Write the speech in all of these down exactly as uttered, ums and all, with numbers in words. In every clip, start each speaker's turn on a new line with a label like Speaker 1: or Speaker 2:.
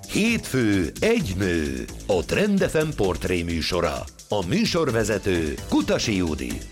Speaker 1: Hétfő egy nő, a Trend ef em portré műsora. A műsorvezető Kutasi Judit.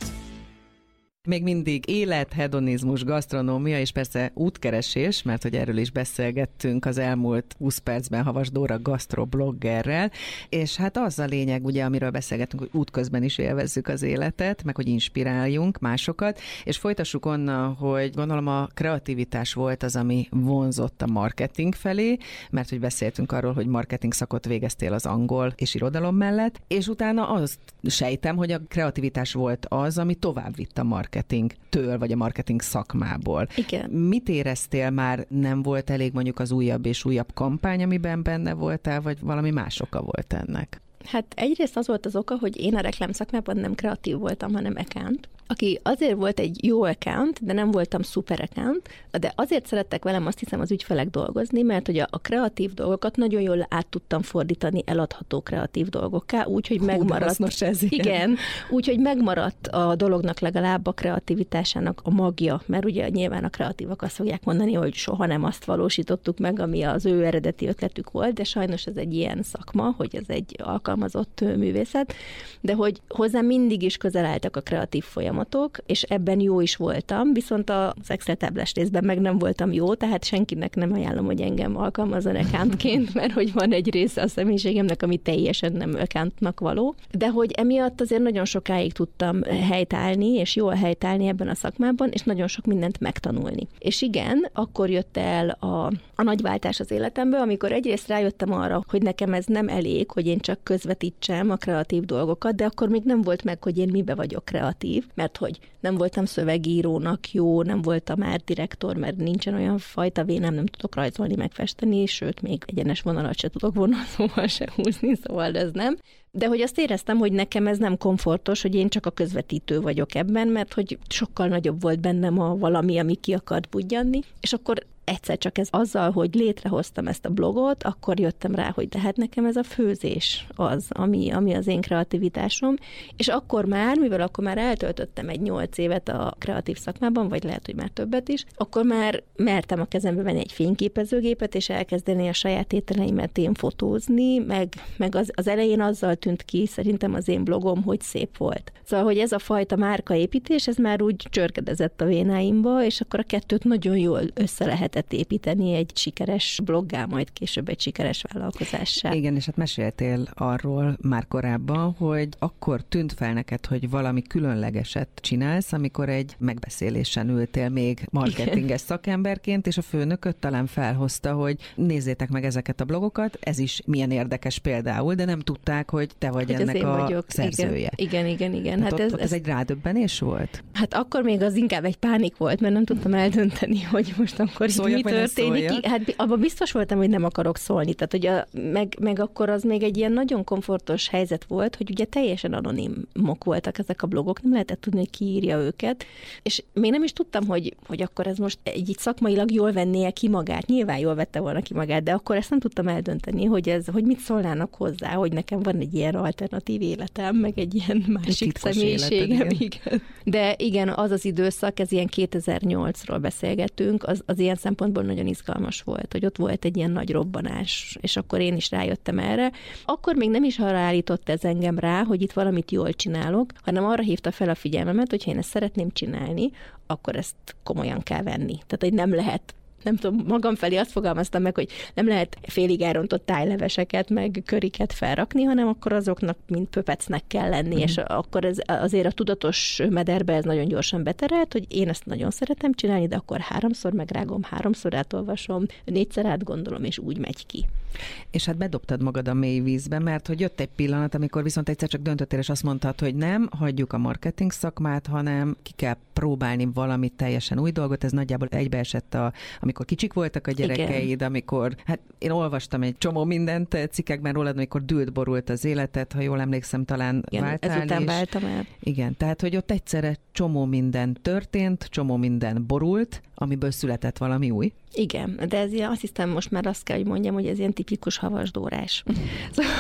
Speaker 2: Még mindig élet, hedonizmus, gasztronómia és persze útkeresés, mert hogy erről is beszélgettünk az elmúlt húsz percben Havas Dóra gasztrobloggerrel, és hát az a lényeg, ugye, amiről beszélgettünk, hogy útközben is élvezzük az életet, meg hogy inspiráljunk másokat, és folytassuk onnan, hogy gondolom a kreativitás volt az, ami vonzott a marketing felé, mert hogy beszéltünk arról, hogy marketing szakot végeztél az angol és irodalom mellett, és utána azt sejtem, hogy a kreativitás volt az, ami tovább vitt a marketing marketingtől, vagy a marketing szakmából.
Speaker 3: Igen.
Speaker 2: Mit éreztél már, nem volt elég mondjuk az újabb és újabb kampány, amiben benne voltál, vagy valami más oka volt ennek?
Speaker 3: Hát egyrészt az volt az oka, hogy én a reklám szakmában nem kreatív voltam, hanem account, aki azért volt egy jó account, de nem voltam szuper account, de azért szerettek velem, azt hiszem, az ügyfelek dolgozni, mert hogy a, a kreatív dolgokat nagyon jól át tudtam fordítani eladható kreatív dolgokká, úgyhogy megmaradt.
Speaker 2: Ez, igen.
Speaker 3: igen, úgyhogy megmaradt a dolognak legalább a kreativitásának a magja, mert ugye nyilván a kreatívak azt fogják mondani, hogy soha nem azt valósítottuk meg, ami az ő eredeti ötletük volt, de sajnos ez egy ilyen szakma, hogy ez egy alkalmazott művészet, de hogy hozzám mindig is közel álltak a kreatív folyamatok, és ebben jó is voltam, viszont az Excel táblás részben meg nem voltam jó, tehát senkinek nem ajánlom, hogy engem alkalmazzon accountként, mert hogy van egy része a személyiségemnek, ami teljesen nem accountnak való. De hogy emiatt azért nagyon sokáig tudtam helytállni, és jól helytállni ebben a szakmában, és nagyon sok mindent megtanulni. És igen, akkor jött el a, a nagy váltás az életemből, amikor egyrészt rájöttem arra, hogy nekem ez nem elég, hogy én csak közvetítsem a kreatív dolgokat, de akkor még nem volt meg, hogy én mibe vagyok kreatív, mert hogy nem voltam szövegírónak jó, nem voltam már direktor, mert nincsen olyan fajta vénem, nem tudok rajzolni, megfesteni, sőt, még egyenes vonalat se tudok vonalzóval se húzni, szóval ez nem. De hogy azt éreztem, hogy nekem ez nem komfortos, hogy én csak a közvetítő vagyok ebben, mert hogy sokkal nagyobb volt bennem a valami, ami ki akart budjanni, és akkor egyszer csak ez azzal, hogy létrehoztam ezt a blogot, akkor jöttem rá, hogy de hát nekem ez a főzés az, ami, ami az én kreativitásom, és akkor már, mivel akkor már eltöltöttem egy nyolc évet a kreatív szakmában, vagy lehet, hogy már többet is, akkor már mertem a kezembe venni egy fényképezőgépet, és elkezdeni a saját ételeimet én fotózni, meg, meg az, az elején azzal tűnt ki szerintem az én blogom, hogy szép volt. Szóval, hogy ez a fajta márkaépítés, ez már úgy csörgedezett a vénáimba, és akkor a kettőt nagyon jól össze lehet építeni egy sikeres bloggá, majd később egy sikeres vállalkozássá.
Speaker 2: Igen, és hát meséltél arról már korábban, hogy akkor tűnt fel neked, hogy valami különlegeset csinálsz, amikor egy megbeszélésen ültél még marketinges Igen. szakemberként, és a főnököt talán felhozta, hogy nézzétek meg ezeket a blogokat, ez is milyen érdekes például, de nem tudták, hogy te vagy hogy ennek a vagyok. szerzője.
Speaker 3: Igen, igen, igen.
Speaker 2: Hát, hát ott,
Speaker 3: ez,
Speaker 2: ott ez egy rádöbbenés volt?
Speaker 3: Hát akkor még az inkább egy pánik volt, mert nem tudtam eldönteni, hogy most akkor
Speaker 2: Szóljak,
Speaker 3: mi történik. Hát abban biztos voltam, hogy nem akarok szólni. Tehát, hogy a, meg, meg akkor az még egy ilyen nagyon komfortos helyzet volt, hogy ugye teljesen anonimok voltak ezek a blogok, nem lehetett tudni, hogy ki írja őket, és még nem is tudtam, hogy, hogy akkor ez most egy, így szakmailag jól vennie ki magát. Nyilván jól vette volna ki magát, de akkor ezt nem tudtam eldönteni, hogy, ez, hogy mit szólnának hozzá, hogy nekem van egy ilyen alternatív életem, meg egy ilyen másik személyiségem.
Speaker 2: Életed, igen.
Speaker 3: Igen. De igen, az az időszak, ez ilyen kétezer-nyolcról beszélgetünk, az, az ilyen szempontból nagyon izgalmas volt, hogy ott volt egy ilyen nagy robbanás, és akkor én is rájöttem erre. Akkor még nem is arra állított ez engem rá, hogy itt valamit jól csinálok, hanem arra hívta fel a figyelmemet, hogy ha én ezt szeretném csinálni, akkor ezt komolyan kell venni. Tehát, hogy nem lehet nem tudom, magam felé azt fogalmaztam meg, hogy nem lehet félig elrontott tájleveseket, meg köriket felrakni, hanem akkor azoknak mind pöpecnek kell lenni, mm. és akkor ez azért a tudatos mederbe ez nagyon gyorsan beterelt, hogy én ezt nagyon szeretem csinálni, de akkor háromszor megrágom, háromszor átolvasom, négyszer átgondolom, és úgy megy ki.
Speaker 2: És hát bedobtad magad a mély vízbe, mert hogy jött egy pillanat, amikor viszont egyszer csak döntöttél, és azt mondtad, hogy nem hagyjuk a marketing szakmát, hanem ki kell próbálni valami teljesen új dolgot. Ez nagyjából egybeesett, a, amikor kicsik voltak a gyerekeid, Igen. amikor, hát én olvastam egy csomó mindent cikkekben rólad, amikor dűlt borult az életet, ha jól emlékszem, talán
Speaker 3: Igen,
Speaker 2: váltál.
Speaker 3: Ezután
Speaker 2: és...
Speaker 3: váltam el.
Speaker 2: Igen, tehát, hogy ott egyszerre csomó minden történt, csomó minden borult, amiből született valami új.
Speaker 3: Igen, de ez ilyen, azt hiszem most már azt kell, hogy mondjam, hogy ez ilyen tipikus havasdórás.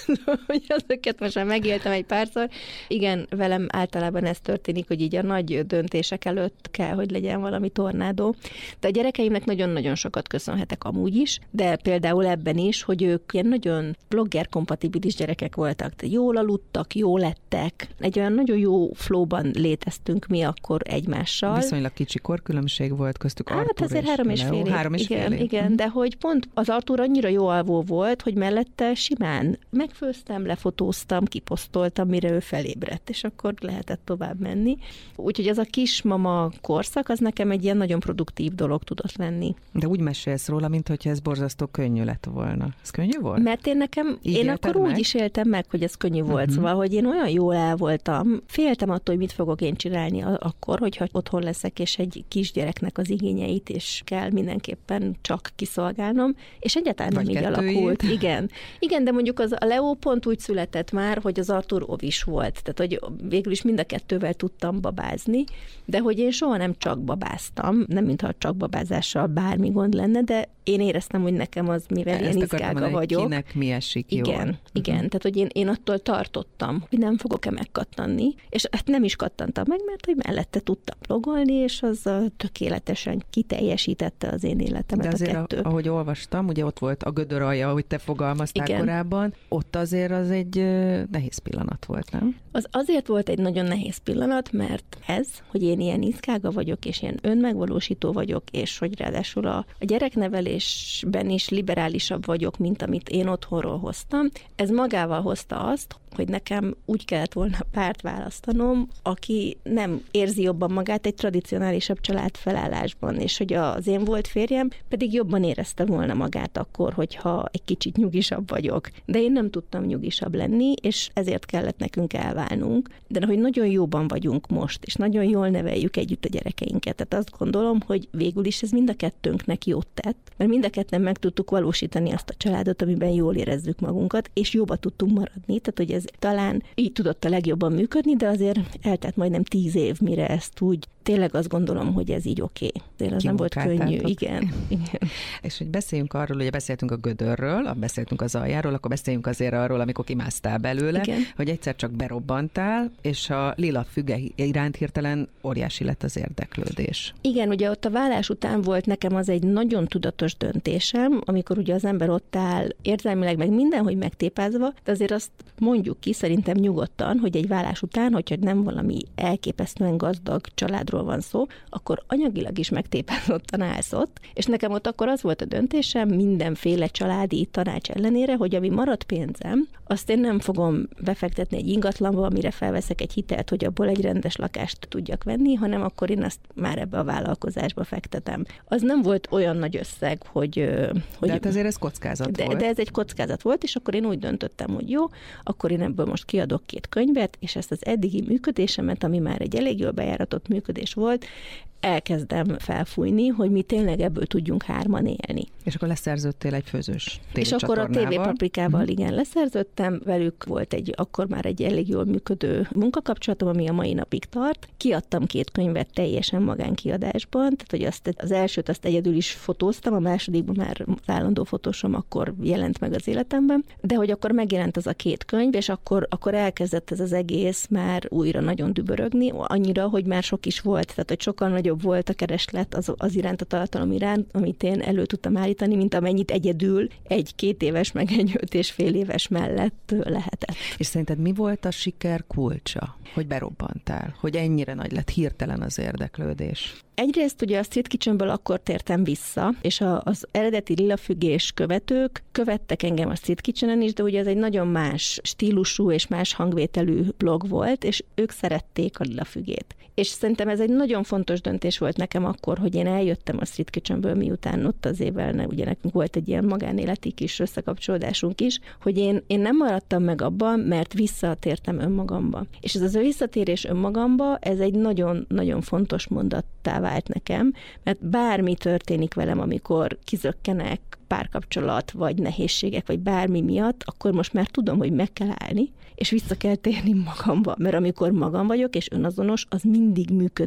Speaker 3: hogy azokat most már megéltem egy párszor. Igen, velem általában ez történik, hogy így a nagy döntések előtt kell, hogy legyen valami tornádó. De a gyerekeimnek nagyon-nagyon sokat köszönhetek amúgy is, de például ebben is, hogy ők ilyen nagyon blogger-kompatibilis gyerekek voltak. De jól aludtak, jól lettek. Egy olyan nagyon jó flowban léteztünk mi akkor egymással.
Speaker 2: Viszonylag kicsi korkülönbség volt köztük.
Speaker 3: Hát
Speaker 2: Artur
Speaker 3: azért
Speaker 2: és
Speaker 3: három és fél év.
Speaker 2: Három és
Speaker 3: igen,
Speaker 2: fél év.
Speaker 3: igen, de hogy pont az Artur annyira jó alvó volt, hogy mellette simán megfőztem, lefotóztam, kiposztoltam, mire ő felébredt, és akkor lehetett tovább menni. Úgyhogy az a kismama korszak, az nekem egy ilyen nagyon produktív dolog tudott lenni.
Speaker 2: De úgy mesélsz róla, mint hogyha ez borzasztó könnyű lett volna. Ez könnyű volt?
Speaker 3: Mert én nekem,
Speaker 2: Így
Speaker 3: én akkor
Speaker 2: meg?
Speaker 3: úgy is éltem meg, hogy ez könnyű volt. Uh-huh. Szóval, hogy én olyan jól el voltam, féltem attól, hogy mit fogok én csinálni akkor, hogyha otthon leszek, és egy kisgyereknek az igényeit is kell mindenképpen csak kiszolgálnom, és egyáltalán nem így alakult. Igen. Igen, de mondjuk az a Leo pont úgy született már, hogy az Artur ovis volt. Tehát, hogy végül is mind a kettővel tudtam babázni, de hogy én soha nem csak babáztam, nem mintha csak babázással bármi gond lenne, de én éreztem, hogy nekem az, mivel
Speaker 2: Ezt
Speaker 3: ilyen izgága vagyok.
Speaker 2: Kinek mi esik jól.
Speaker 3: Igen, igen. Uh-huh. Tehát, hogy én, én attól tartottam, hogy nem fogok-e megkattanni, és hát nem is kattantam meg, mert hogy mellette tudtam blogolni, és az tökéletesen kiteljesítette az én életemet.
Speaker 2: De azért,
Speaker 3: a kettő.
Speaker 2: ahogy olvastam, ugye ott volt a gödör alja, ahogy te fogalmaztál
Speaker 3: igen.
Speaker 2: korábban, ott azért az egy nehéz pillanat volt, nem?
Speaker 3: Az azért volt egy nagyon nehéz pillanat, mert ez, hogy én ilyen izgága vagyok, és ilyen önmegvalósító vagyok, és hogy ráadásul a, a gyereknevelésben is liberálisabb vagyok, mint amit én otthonról hoztam, ez magával hozta azt, hogy nekem úgy kellett volna párt választanom, aki nem érzi jobban magát egy tradicionálisabb családfelállásban, és hogy az én volt férjem pedig jobban érezte volna magát akkor, hogyha egy kicsit nyugisabb vagyok. De én nem tudtam nyugisabb lenni, és ezért kellett nekünk elválnunk. De hogy nagyon jóban vagyunk most, és nagyon jól neveljük együtt a gyerekeinket. Tehát azt gondolom, hogy végül is ez mind a kettőnknek jót tett, mert mind a ketten meg tudtuk valósítani azt a családot, amiben jól érezzük magunkat, és jobban tudtunk maradni. Tehát, hogy ez talán így tudott a legjobban működni, de azért eltelt majdnem tíz év, mire ezt úgy tényleg azt gondolom, hogy ez így oké. Tényleg az nem volt könnyű. Igen. Igen.
Speaker 2: És hogy beszéljünk arról, ugye beszéltünk a gödörről, beszéltünk az aljáról, akkor beszéljünk azért arról, amikor kimásztál belőle, igen. hogy egyszer csak berobbantál, és a lila füge iránt hirtelen óriási lett az érdeklődés.
Speaker 3: Igen, ugye ott a válás után volt nekem az egy nagyon tudatos döntésem, amikor ugye az ember ott áll érzelmileg meg mindenhogy megtépázva, de azért azt mondjuk ki szerintem nyugodtan, hogy egy válás után, hogyha nem valami elképesztően gazdag családról van szó, akkor anyagilag is megtépázottan állsz ott, és nekem ott akkor az volt a döntésem mindenféle családi tanács ellenére, hogy ami maradt pénzem, azt én nem fogom befektetni egy ingatlanba, amire felveszek egy hitelt, hogy abból egy rendes lakást tudjak venni, hanem akkor én azt már ebbe a vállalkozásba fektetem. Az nem volt olyan nagy összeg, hogy... hogy
Speaker 2: de hát azért ez kockázat
Speaker 3: de,
Speaker 2: volt.
Speaker 3: De ez egy kockázat volt, és akkor én úgy döntöttem, hogy jó, akkor én ebből most kiadok két könyvet, és ezt az eddigi működésemet, ami már egy elég jól bejáratott működés volt, elkezdem felfújni, hogy mi tényleg ebből tudjunk hárman élni.
Speaker 2: És akkor leszerződtél egy főzős
Speaker 3: És akkor a té vé Paprikával, mm-hmm. igen, leszerződtem, velük volt egy, akkor már egy elég jól működő munkakapcsolatom, ami a mai napig tart. Kiadtam két könyvet teljesen magánkiadásban, tehát hogy azt, az elsőt azt egyedül is fotóztam, a másodikban már az állandó fotósom akkor jelent meg az életemben, de hogy akkor megjelent az a két könyv, és akkor, akkor elkezdett ez az egész már újra nagyon dübörögni, annyira, hogy már sok is volt, tehát hogy sokkal nagyobb volt a kereslet az, az iránt, a tartalom iránt, amit én elő tudtam állítani, mint amennyit egyedül egy két éves, meg egy öt és fél éves mellett lehetett.
Speaker 2: És szerinted mi volt a siker kulcsa, hogy berobbantál, hogy ennyire nagy lett hirtelen az érdeklődés?
Speaker 3: Egyrészt ugye a Street Kitchenből akkor tértem vissza, és a, az eredeti lilafügés követők követtek engem a Street Kitchenen is, de ugye ez egy nagyon más stílusú és más hangvételű blog volt, és ők szerették a lilafügét. És szerintem ez egy nagyon fontos döntés volt nekem akkor, hogy én eljöttem a Street Kitchenből, miután ott az évvel, ugye nekünk volt egy ilyen magánéleti kis összekapcsolódásunk is, hogy én, én nem maradtam meg abban, mert visszatértem önmagamba. És ez az a visszatérés önmagamba, ez egy nagyon-nagyon fontos mondattá vált nekem, mert bármi történik velem, amikor kizökkenek, párkapcsolat, vagy nehézségek, vagy bármi miatt, akkor most már tudom, hogy meg kell állni, és vissza kell térni magamba, mert amikor magam vagyok, és önazonos, az mindig működik.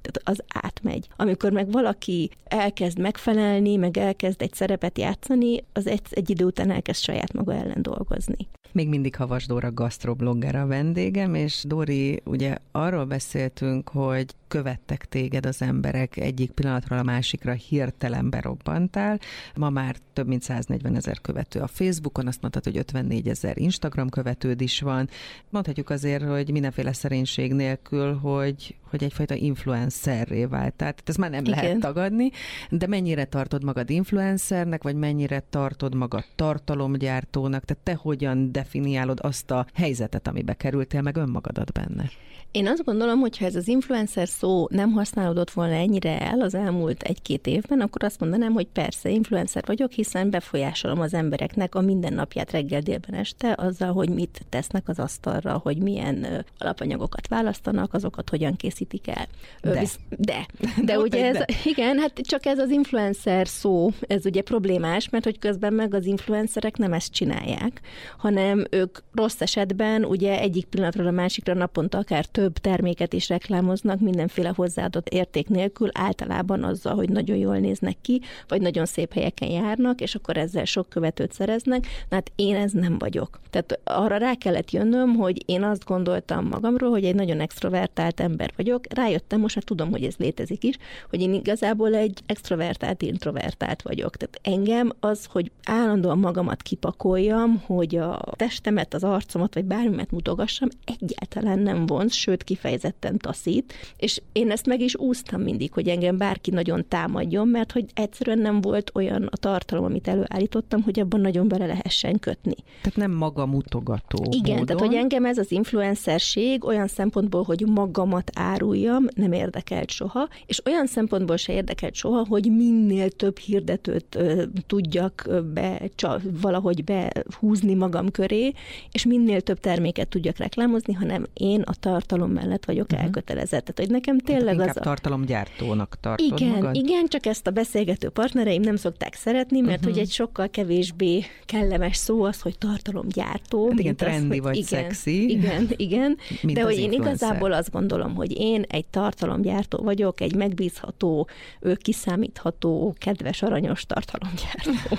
Speaker 3: Tehát az átmegy. Amikor meg valaki elkezd megfelelni, meg elkezd egy szerepet játszani, az egy, egy idő után elkezd saját maga ellen dolgozni.
Speaker 2: Még mindig Havas Dóra gasztroblogger a vendégem, és Dóri, ugye arról beszéltünk, hogy követtek téged az emberek, egyik pillanatról a másikra hirtelen berobbantál. Ma már több mint száznegyven ezer követő a Facebookon, azt mondtad, hogy ötvennégy ezer Instagram követőd is van. Mondhatjuk azért, hogy mindenféle szerénység nélkül, hogy, hogy egyfajta influencerré váltál. Tehát ez már nem Igen. lehet tagadni, de mennyire tartod magad influencernek, vagy mennyire tartod magad tartalomgyártónak? Tehát te hogyan definiálod azt a helyzetet, amibe kerültél, meg önmagadat benne?
Speaker 3: Én azt gondolom, hogy ha ez az influencer szó nem használódott volna ennyire el az elmúlt egy-két évben, akkor azt mondanám, hogy persze, influencer vagyok, hiszen befolyásolom az embereknek a mindennapját reggel, délben, este azzal, hogy mit tesznek az asztalra, hogy milyen alapanyagokat választanak, azokat hogyan készítik el.
Speaker 2: De.
Speaker 3: Visz, de. De ugye ez, de. igen, hát csak ez az influencer szó, ez ugye problémás, mert hogy közben meg az influencerek nem ezt csinálják, hanem ők rossz esetben ugye egyik pillanatról a másikra naponta akár több terméket is reklámoznak mindenféle hozzáadott érték nélkül, általában azzal, hogy nagyon jól néznek ki, vagy nagyon szép helyeken járnak, és akkor ezzel sok követőt szereznek. Na hát én ez nem vagyok. Tehát arra rá kellett jönnöm, hogy én azt gondoltam magamról, hogy egy nagyon extrovertált ember vagyok. Rájöttem, most már tudom, hogy ez létezik is, hogy én igazából egy extrovertált, introvertált vagyok. Tehát engem az, hogy állandóan magamat kipakoljam, hogy a testemet, az arcomat, vagy bármimet mutogassam, egyáltalán nem vonz, sőt kifejezetten taszít, és én ezt meg is úsztam mindig, hogy engem bárki nagyon támadjon, mert hogy egyszerűen nem volt olyan a tartalom, amit előállítottam, hogy abban nagyon bele lehessen kötni.
Speaker 2: Tehát nem maga mutogató
Speaker 3: Igen,
Speaker 2: módon.
Speaker 3: tehát hogy engem ez az influencerség olyan szempontból, hogy magamat áruljam, nem érdekelt soha, és olyan szempontból se érdekelt soha, hogy minél több hirdetőt ö, tudjak ö, be, csa, valahogy behúzni magam köré, és minél több terméket tudjak reklámozni, hanem én a tartalom mellett vagyok uh-huh. elkötelezett. Tehát, hogy nekem tényleg
Speaker 2: hát
Speaker 3: az a...
Speaker 2: tartalomgyártónak tartod
Speaker 3: igen,
Speaker 2: magad? Igen,
Speaker 3: csak ezt a beszélgető partnereim nem szokták szeretni, mert uh-huh. hogy egy sokkal kevésbé kellemes szó az, hogy tartalomgyártó.
Speaker 2: Hát igen, trendi
Speaker 3: az,
Speaker 2: vagy
Speaker 3: igen,
Speaker 2: szexi.
Speaker 3: Igen, igen.
Speaker 2: Mint
Speaker 3: de hogy én
Speaker 2: influencer.
Speaker 3: Igazából azt gondolom, hogy én egy tartalomgyártó vagyok, egy megbízható, kiszámítható, kedves, aranyos tartalomgyártó.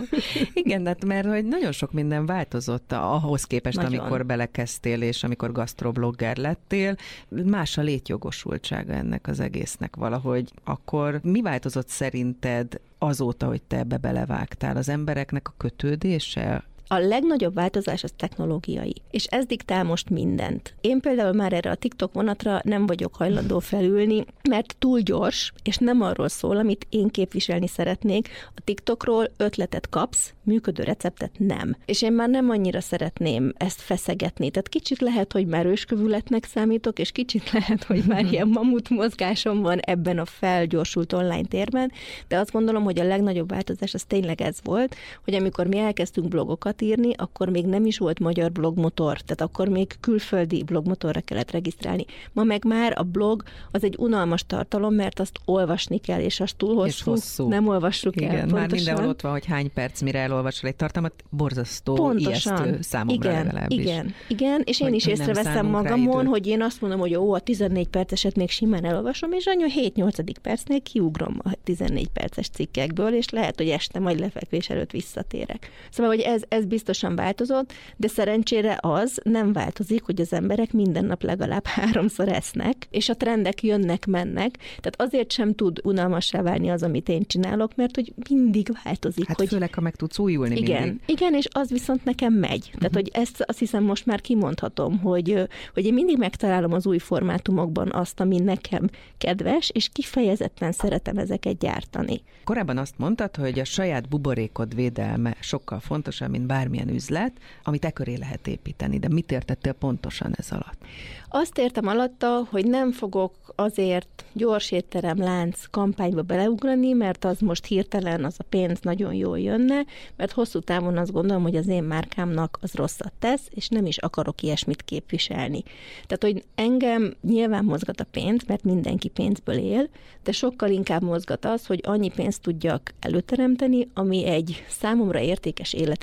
Speaker 2: Igen, de mert hogy nagyon sok minden változott ahhoz képest,
Speaker 3: nagyon.
Speaker 2: amikor belekezdtél, és amikor gasztroblogger lettél. Más a létjogosultsága ennek az egésznek valahogy. Akkor mi változott szerinted azóta, hogy te ebbe belevágtál? Az embereknek a kötődése?
Speaker 3: A legnagyobb változás az technológiai, és ez diktál most mindent. Én például már erre a TikTok vonatra nem vagyok hajlandó felülni, mert túl gyors, és nem arról szól, amit én képviselni szeretnék. A TikTokról ötletet kapsz, működő receptet nem. És én már nem annyira szeretném ezt feszegetni. Tehát kicsit lehet, hogy már őskövületnek számítok, és kicsit lehet, hogy már ilyen mamut mozgásom van ebben a felgyorsult online térben, de azt gondolom, hogy a legnagyobb változás az tényleg ez volt, hogy amikor mi elkezdtünk blogokat írni, akkor még nem is volt magyar blogmotor, tehát akkor még külföldi blogmotorra kellett regisztrálni. Ma meg már a blog az egy unalmas tartalom, mert azt olvasni kell, és az túl hosszú,
Speaker 2: és hosszú.
Speaker 3: Nem olvassuk
Speaker 2: Igen,
Speaker 3: el.
Speaker 2: Igen, már mindenhol ott van, hogy hány perc, mire elolvasol egy tartalmat, borzasztó, pontosan. Ijesztő számomra
Speaker 3: igen,
Speaker 2: legalábbis.
Speaker 3: Igen, igen, és én
Speaker 2: hogy
Speaker 3: is észreveszem magamon, hogy én azt mondom, hogy jó, a tizennégy perceset még simán elolvasom, és annyi hét-nyolcadik percnél kiugrom a tizennégy perces cikkekből, és lehet, hogy este majd lefekvés előtt visszatérek. Szóval, hogy ez, ez biztosan változott, de szerencsére az nem változik, hogy az emberek minden nap legalább háromszor esznek, és a trendek jönnek-mennek, tehát azért sem tud unalmassá válni az, amit én csinálok, mert hogy mindig változik.
Speaker 2: Hát
Speaker 3: hogy...
Speaker 2: főleg, ha meg tudsz újulni
Speaker 3: igen,
Speaker 2: mindig.
Speaker 3: Igen, és az viszont nekem megy. Tehát, uh-huh. hogy ezt azt hiszem most már kimondhatom, hogy, hogy én mindig megtalálom az új formátumokban azt, ami nekem kedves, és kifejezetten szeretem ezeket gyártani.
Speaker 2: Korábban azt mondtad, hogy a saját buborékod védelme sokkal fontosabb, mint bármilyen üzlet, amit e köré lehet építeni. De mit értettél pontosan ez alatt?
Speaker 3: Azt értem alatta, hogy nem fogok azért gyors étterem lánc kampányba beleugrani, mert az most hirtelen az a pénz nagyon jól jönne, mert hosszú távon azt gondolom, hogy az én márkámnak az rosszat tesz, és nem is akarok ilyesmit képviselni. Tehát, hogy engem nyilván mozgat a pénz, mert mindenki pénzből él, de sokkal inkább mozgat az, hogy annyi pénzt tudjak előteremteni, ami egy számomra értékes életet biztosít.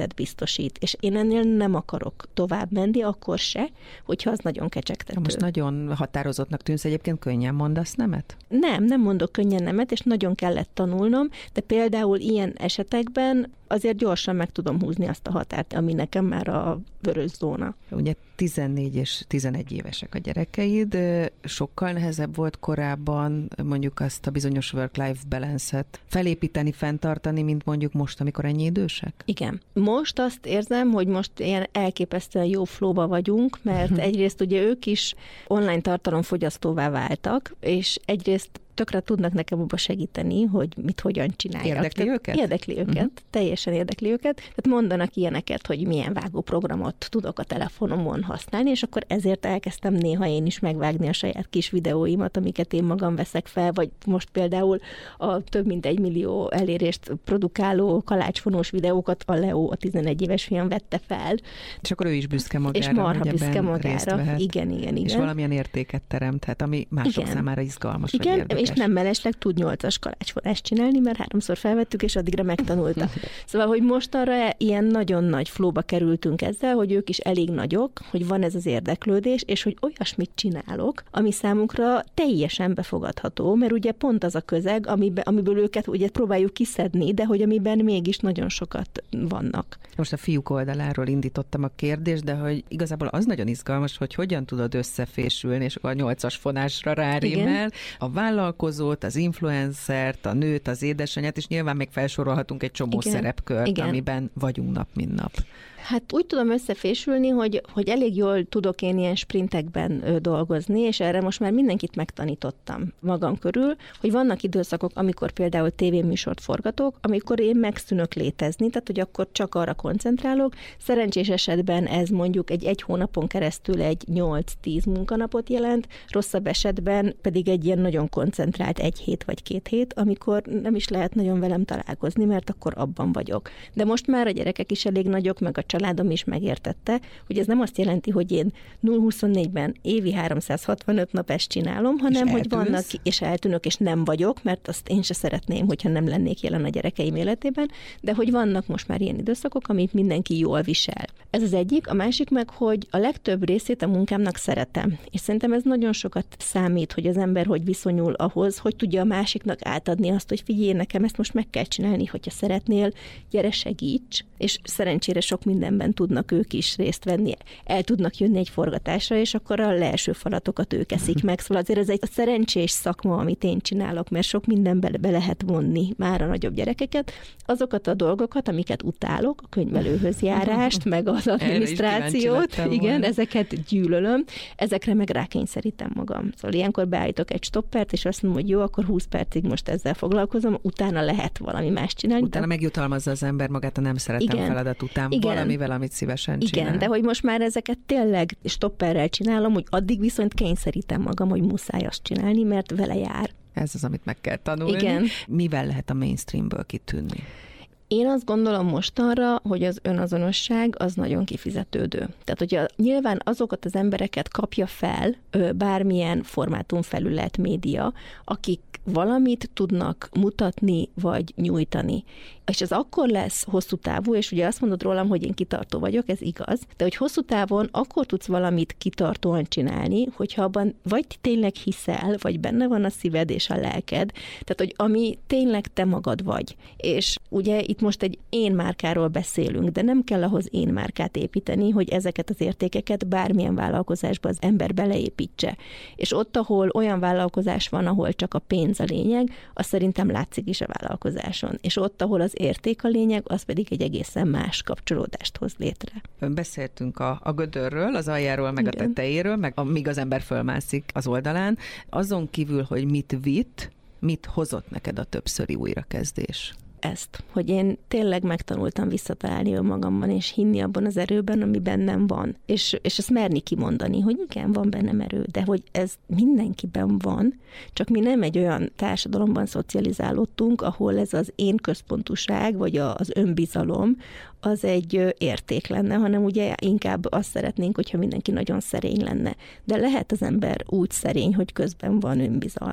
Speaker 3: biztosít. És én ennél nem akarok tovább menni, akkor se, hogyha az nagyon kecsegtető.
Speaker 2: Most nagyon határozottnak tűnsz, egyébként könnyen mondasz nemet?
Speaker 3: Nem, nem mondok könnyen nemet, és nagyon kellett tanulnom, de például ilyen esetekben azért gyorsan meg tudom húzni azt a határt, ami nekem már a vörös zóna.
Speaker 2: Ugye tizennégy és tizenegy évesek a gyerekeid, sokkal nehezebb volt korábban mondjuk azt a bizonyos work-life balance-et felépíteni, fenntartani, mint mondjuk most, amikor ennyi idősek?
Speaker 3: Igen. Most azt érzem, hogy most ilyen elképesztően jó flowba vagyunk, mert egyrészt ugye ők is online tartalomfogyasztóvá váltak, és egyrészt tökre tudnak nekem abba segíteni, hogy mit hogyan csináljak.
Speaker 2: Érdekli
Speaker 3: Tehát
Speaker 2: őket?
Speaker 3: Érdekli őket, uh-huh. teljesen érdekli őket. Tehát mondanak ilyeneket, hogy milyen vágóprogramot tudok a telefonomon használni, és akkor ezért elkezdtem néha én is megvágni a saját kis videóimat, amiket én magam veszek fel, vagy most például a több mint egy millió elérést produkáló kalácsfonós videókat a Leo, a tizenegy éves fiam vette fel.
Speaker 2: És akkor ő is büszke magára,
Speaker 3: és marha büszke magára. Igen, igen, igen.
Speaker 2: És valamilyen értéket teremthet, ami mások
Speaker 3: igen.
Speaker 2: számára izgalmas,
Speaker 3: igen,
Speaker 2: vagy érdekes.
Speaker 3: És nem mellesleg tud nyolcas kalácsfonást csinálni, mert háromszor felvettük, és addigra megtanulta. Szóval, hogy mostanra ilyen nagyon nagy flóba kerültünk ezzel, hogy ők is elég nagyok, hogy van ez az érdeklődés, és hogy olyasmit csinálok, ami számunkra teljesen befogadható, mert ugye pont az a közeg, amiben, amiből őket ugye próbáljuk kiszedni, de hogy amiben mégis nagyon sokat vannak.
Speaker 2: Most a fiúk oldaláról indítottam a kérdést, de hogy igazából az nagyon izgalmas, hogy hogyan tudod összefésülni, és akkor a nyolcas fonásra rárémel, a vállalkozót, az influencert, a nőt, az édesanyját, és nyilván még felsorolhatunk egy csomó igen. szerepkört, igen. amiben vagyunk nap, mint nap.
Speaker 3: Hát úgy tudom összefésülni, hogy, hogy elég jól tudok én ilyen sprintekben ö, dolgozni, és erre most már mindenkit megtanítottam magam körül, hogy vannak időszakok, amikor például tévéműsort forgatok, amikor én megszűnök létezni, tehát hogy akkor csak arra koncentrálok. Szerencsés esetben ez mondjuk egy egy hónapon keresztül egy nyolc-tíz munkanapot jelent, rosszabb esetben pedig egy ilyen nagyon koncentrált egy hét vagy két hét, amikor nem is lehet nagyon velem találkozni, mert akkor abban vagyok. De most már a gyerekek is elég nagyok, meg a családom is megértette, hogy ez nem azt jelenti, hogy én nulla huszonnégyben évi háromszázhatvanöt nap ezt csinálom, hanem hogy vannak, és eltűnök, és nem vagyok, mert azt én se szeretném, hogyha nem lennék jelen a gyerekeim életében, de hogy vannak most már ilyen időszakok, amit mindenki jól visel. Ez az egyik, a másik meg, hogy a legtöbb részét a munkámnak szeretem. És szerintem ez nagyon sokat számít, hogy az ember hogy viszonyul ahhoz, hogy tudja a másiknak átadni azt, hogy figyelj, nekem ezt most meg kell csinálni, hogyha szeretnél, gyere, segíts, és szerencsére sok mindenben tudnak ők is részt venni. El tudnak jönni egy forgatásra, és akkor a leelső falatokat ők eszik meg. Szóval azért ez egy szerencsés szakma, amit én csinálok, mert sok mindenbe be lehet vonni már a nagyobb gyerekeket. Azokat a dolgokat, amiket utálok, a könyvelőhöz járást, meg az adminisztrációt, igen, volna. Ezeket gyűlölöm, ezekre meg rákényszerítem magam. Szóval ilyenkor beállítok egy stoppert, és azt mondom, hogy jó, akkor húsz percig most ezzel foglalkozom, utána lehet valami más csinálni.
Speaker 2: Utána de... megjutalmazza az ember magát a nem szeretem igen. feladat után igen. valamivel, amit szívesen csinál.
Speaker 3: Igen, de hogy most már ezeket tényleg stopperrel csinálom, hogy addig viszont kényszerítem magam, hogy muszáj azt csinálni, mert vele jár.
Speaker 2: Ez az, amit meg kell tanulni.
Speaker 3: Igen.
Speaker 2: Mivel lehet a mainstreamből kitűnni?
Speaker 3: Én azt gondolom mostanra, hogy az önazonosság az nagyon kifizetődő. Tehát, hogyha nyilván azokat az embereket kapja fel bármilyen formátumfelület, média, akik valamit tudnak mutatni vagy nyújtani. És ez akkor lesz hosszú távú, és ugye azt mondod rólam, hogy én kitartó vagyok, ez igaz, de hogy hosszú távon akkor tudsz valamit kitartóan csinálni, hogyha abban vagy tényleg hiszel, vagy benne van a szíved és a lelked, tehát hogy ami tényleg te magad vagy. És ugye itt most egy én márkáról beszélünk, de nem kell ahhoz én márkát építeni, hogy ezeket az értékeket bármilyen vállalkozásba az ember beleépítse. És ott, ahol olyan vállalkozás van, ahol csak a pénz a lényeg, az szerintem látszik is a vállalkozáson. És ott, ahol az érték a lényeg, az pedig egy egészen más kapcsolódást hoz létre.
Speaker 2: Beszéltünk a, a gödörről, az aljáról, meg igen. a tetejéről, meg amíg az ember fölmászik az oldalán. Azon kívül, hogy mit vitt, mit hozott neked a többszöri újrakezdés?
Speaker 3: Ezt, hogy én tényleg megtanultam visszatalálni önmagamban, és hinni abban az erőben, ami bennem van. És, és ezt merni kimondani, hogy igen, van bennem erő, de hogy ez mindenkiben van, csak mi nem egy olyan társadalomban szocializálódtunk, ahol ez az én központúság, vagy az önbizalom, az egy érték lenne, hanem ugye inkább azt szeretnénk, hogyha mindenki nagyon szerény lenne. De lehet az ember úgy szerény, hogy közben van önbizalma.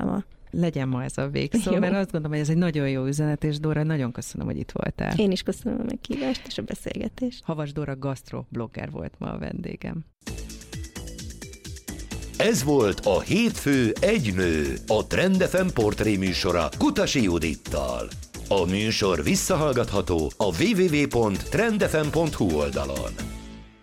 Speaker 2: legyen ma ez a végszó, mert azt gondolom, hogy ez egy nagyon jó üzenet, és Dóra, nagyon köszönöm, hogy itt voltál.
Speaker 3: Én is köszönöm a meghívást és a beszélgetést.
Speaker 2: Havas Dóra gasztroblogger volt ma a vendégem.
Speaker 1: Ez volt a Hétfő egy nő, a Trend ef em portré műsora Kutasi Judittal. A műsor visszahallgatható a double-u double-u double-u pont trend f m pont h u oldalon.